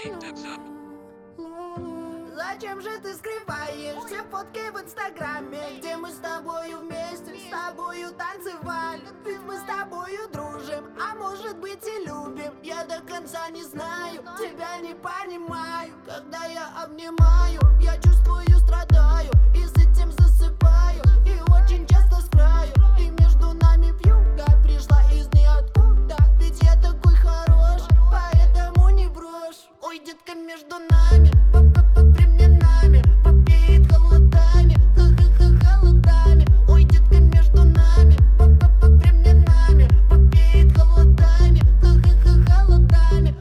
Зачем же ты скрываешь все фотки в инстаграме, где мы с тобою вместе, с тобою танцевали? Ведь мы с тобою дружим, а может быть и любим. Я до конца не знаю, тебя не понимаю. Когда я обнимаю, я чувствую, страдаю, и с этим засыпаю, и очень часто с краю. И между нами вьюга пришла из ниоткуда. Ведь я такой хороший, поэтому не брошь. Ой, детка, между нами временами попеет холодами, ха-ха-ха, холодами. Ой, детка, между нами временами попеет холодами, ха-ха-ха, холодами.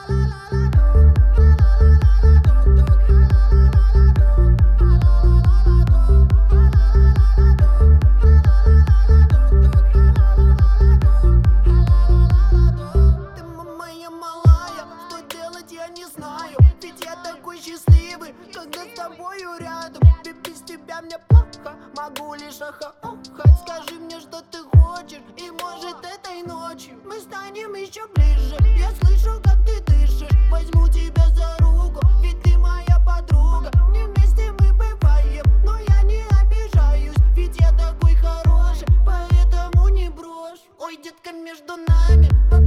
Ты моя малая, что делать я не знаю. Ведь я такой счастливый, когда с тобою рядом. Ведь без тебя мне плохо, могу лишь охать. Скажи мне, что ты хочешь, и может этой ночью мы станем еще ближе. Я слышу, как ты дышишь, возьму тебя за руку, ведь ты моя подруга. Не вместе мы бываем, но я не обижаюсь, ведь я такой хороший, поэтому не брошь. Ой, детка, между нами